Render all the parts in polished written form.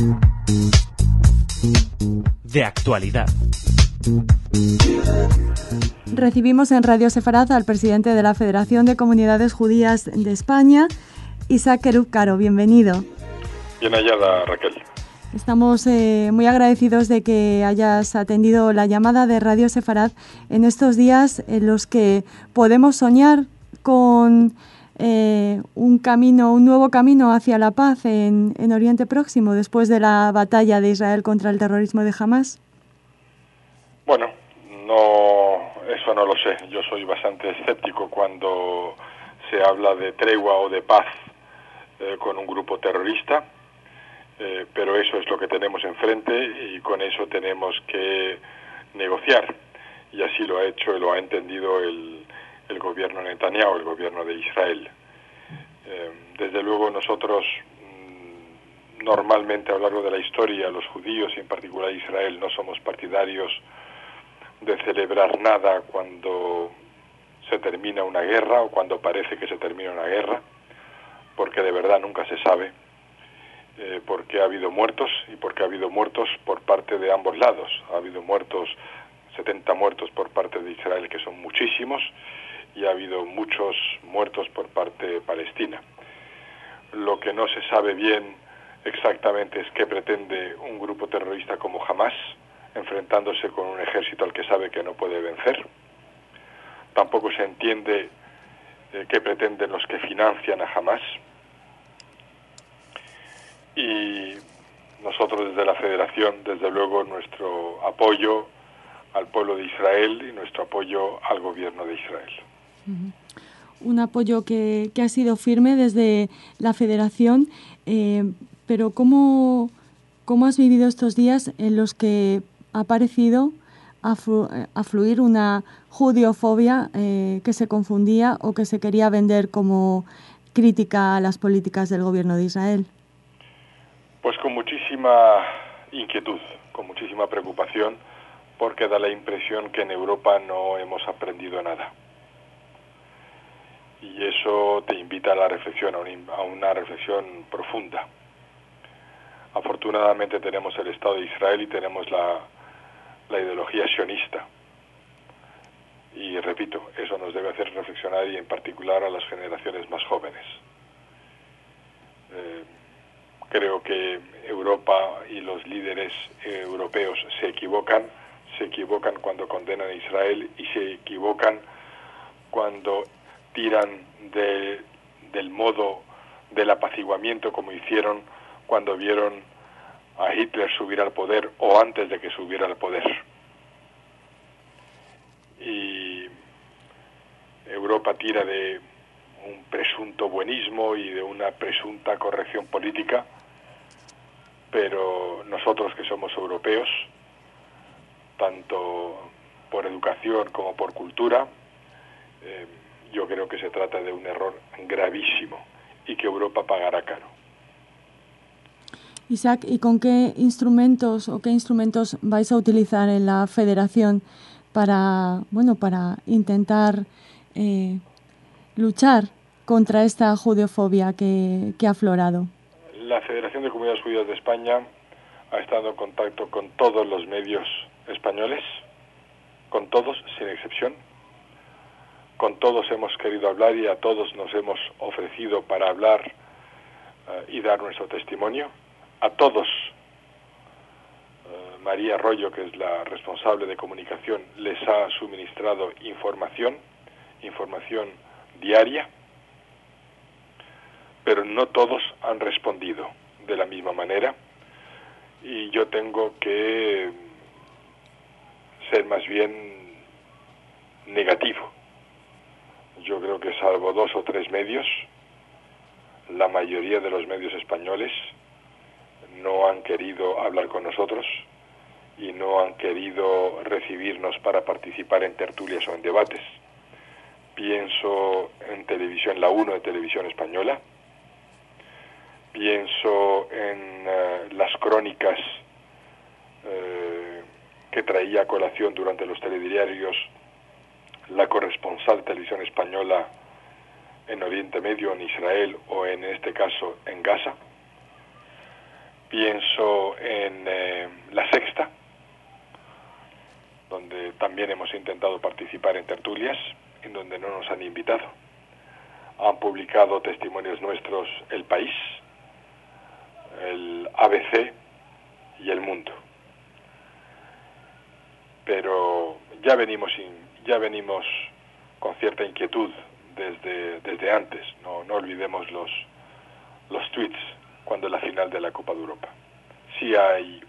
De actualidad. Recibimos en Radio Sefarad al presidente de la Federación de Comunidades Judías de España, Isaac Kerub Caro. Bienvenido. Bien hallada, Raquel. Estamos muy agradecidos de que hayas atendido la llamada de Radio Sefarad en estos días en los que podemos soñar con un nuevo camino hacia la paz en Oriente Próximo después de la batalla de Israel contra el terrorismo de Hamás. Bueno, eso no lo sé. Yo soy bastante escéptico cuando se habla de tregua o de paz con un grupo terrorista. Pero eso es lo que tenemos enfrente y con eso tenemos que negociar. Y así lo ha hecho y lo ha entendido el gobierno Netanyahu, el gobierno de Israel. Desde luego nosotros, normalmente a lo largo de la historia, los judíos y en particular Israel, no somos partidarios de celebrar nada cuando se termina una guerra o cuando parece que se termina una guerra, porque de verdad nunca se sabe. Porque ha habido muertos y porque ha habido muertos por parte de ambos lados. Ha habido 70 muertos por parte de Israel, que son muchísimos, y ha habido muchos muertos por parte de Palestina. Lo que no se sabe bien exactamente es qué pretende un grupo terrorista como Hamás, enfrentándose con un ejército al que sabe que no puede vencer. Tampoco se entiende qué pretenden los que financian a Hamás. Y nosotros desde la Federación, desde luego, nuestro apoyo al pueblo de Israel y nuestro apoyo al gobierno de Israel. Un apoyo que ha sido firme desde la Federación, pero ¿cómo has vivido estos días en los que ha parecido afluir una judiofobia que se confundía o que se quería vender como crítica a las políticas del gobierno de Israel? Pues con muchísima inquietud, con muchísima preocupación, porque da la impresión que en Europa no hemos aprendido nada. Y eso te invita a la reflexión, a una reflexión profunda. Afortunadamente tenemos el Estado de Israel y tenemos la ideología sionista. Y repito, eso nos debe hacer reflexionar y en particular a las generaciones más jóvenes. Creo que Europa y los líderes europeos se equivocan cuando condenan a Israel y se equivocan cuando tiran del modo del apaciguamiento como hicieron cuando vieron a Hitler subir al poder o antes de que subiera al poder. Y Europa tira de un presunto buenismo y de una presunta corrección política, pero nosotros que somos europeos, tanto por educación como por cultura, yo creo que se trata de un error gravísimo y que Europa pagará caro. Isaac, ¿y con qué instrumentos vais a utilizar en la Federación para intentar luchar contra esta judeofobia que ha aflorado? La Federación de Comunidades Judías de España ha estado en contacto con todos los medios españoles, con todos, sin excepción. Con todos hemos querido hablar y a todos nos hemos ofrecido para hablar y dar nuestro testimonio. A todos, María Arroyo, que es la responsable de comunicación, les ha suministrado información diaria, pero no todos han respondido de la misma manera y yo tengo que ser más bien negativo. Yo creo que salvo 2 o 3 medios, la mayoría de los medios españoles no han querido hablar con nosotros y no han querido recibirnos para participar en tertulias o en debates. Pienso en televisión, la 1 de Televisión Española, pienso en las crónicas que traía a colación durante los telediarios la corresponsal de Televisión Española en Oriente Medio, en Israel o en este caso en Gaza. pienso en La Sexta, donde también hemos intentado participar en tertulias, en donde no nos han invitado. Han publicado testimonios nuestros El País, el ABC y El Mundo. Pero ya venimos con cierta inquietud desde antes. No olvidemos los tweets cuando la final de la Copa de Europa. Sí hay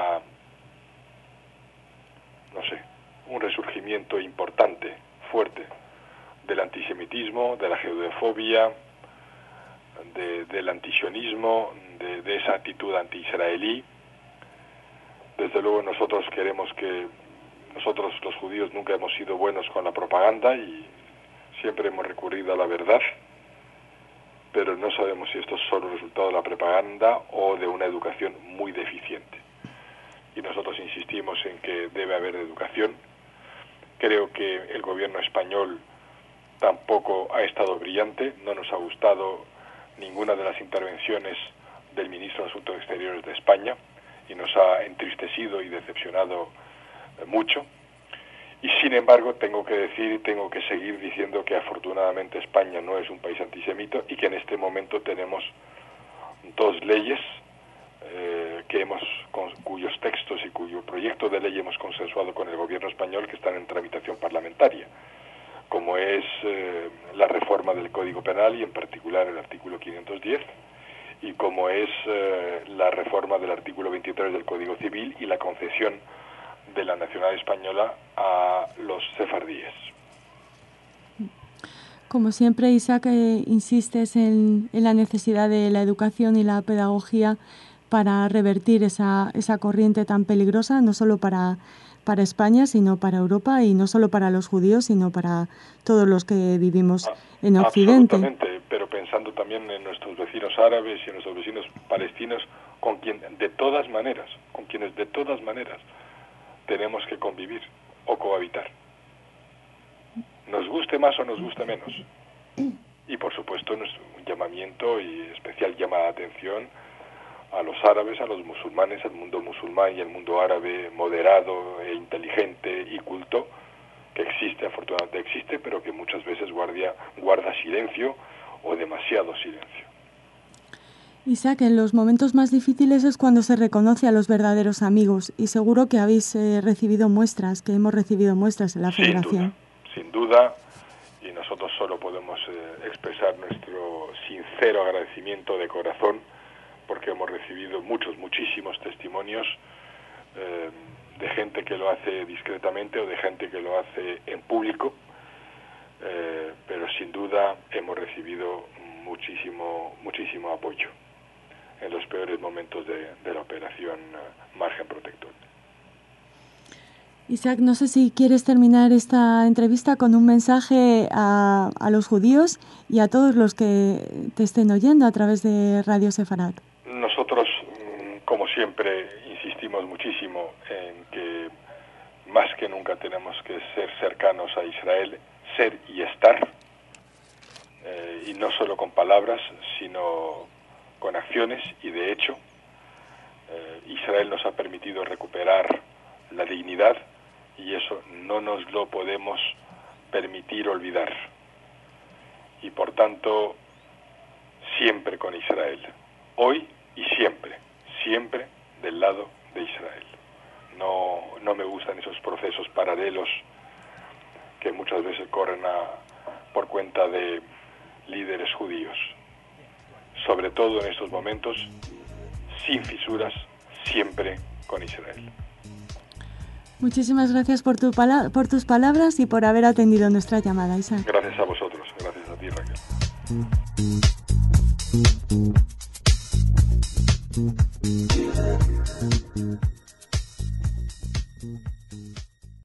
un resurgimiento importante, fuerte, del antisemitismo, de la judefobia, del antisionismo, de esa actitud anti-israelí. Desde luego nosotros los judíos nunca hemos sido buenos con la propaganda y siempre hemos recurrido a la verdad, pero no sabemos si esto es solo resultado de la propaganda o de una educación muy deficiente. Y nosotros insistimos en que debe haber educación. Creo que el gobierno español tampoco ha estado brillante, no nos ha gustado ninguna de las intervenciones del ministro de Asuntos Exteriores de España y nos ha entristecido y decepcionado mucho. Y sin embargo tengo que seguir diciendo que afortunadamente España no es un país antisemita y que en este momento tenemos dos leyes cuyos textos y cuyo proyecto de ley hemos consensuado con el gobierno español, que están en tramitación parlamentaria, como es la reforma del Código Penal y en particular el artículo 510, y como es la reforma del artículo 23 del Código Civil y la concesión de la nacionalidad española a los sefardíes. Como siempre, Isaac, insistes en la necesidad de la educación y la pedagogía para revertir esa corriente tan peligrosa, no solo para España, sino para Europa, y no solo para los judíos, sino para todos los que vivimos en Occidente. Absolutamente, pero pensando también en nuestros vecinos árabes y en nuestros vecinos palestinos, con quienes de todas maneras tenemos que convivir o cohabitar. Nos guste más o nos guste menos. Y por supuesto nuestro llamamiento y especial llamada de atención a los árabes, a los musulmanes, al mundo musulmán y al mundo árabe moderado e inteligente y culto, que afortunadamente existe, pero que muchas veces guarda silencio o demasiado silencio. Isaac, en los momentos más difíciles es cuando se reconoce a los verdaderos amigos, y seguro que habéis recibido muestras, que hemos recibido muestras en la Federación. Sin duda, y nosotros solo podemos expresar nuestro sincero agradecimiento de corazón, porque hemos recibido muchísimos testimonios de gente que lo hace discretamente o de gente que lo hace en público, pero sin duda hemos recibido muchísimo apoyo en los peores momentos de la operación Margen Protector. Isaac, no sé si quieres terminar esta entrevista con un mensaje a los judíos y a todos los que te estén oyendo a través de Radio Sefarad. Nosotros, como siempre, insistimos muchísimo en que más que nunca tenemos que ser cercanos a Israel, ser y estar, y no solo con palabras, sino con acciones y de hecho. Israel nos ha permitido recuperar la dignidad y eso no nos lo podemos permitir olvidar. Y por tanto, siempre con Israel, hoy y siempre del lado de Israel. No me gustan esos procesos paralelos que muchas veces corren por cuenta de líderes judíos. Sobre todo en estos momentos, sin fisuras, siempre con Israel. Muchísimas gracias por tus palabras y por haber atendido nuestra llamada, Isaac. Gracias a vosotros, gracias a ti, Raquel.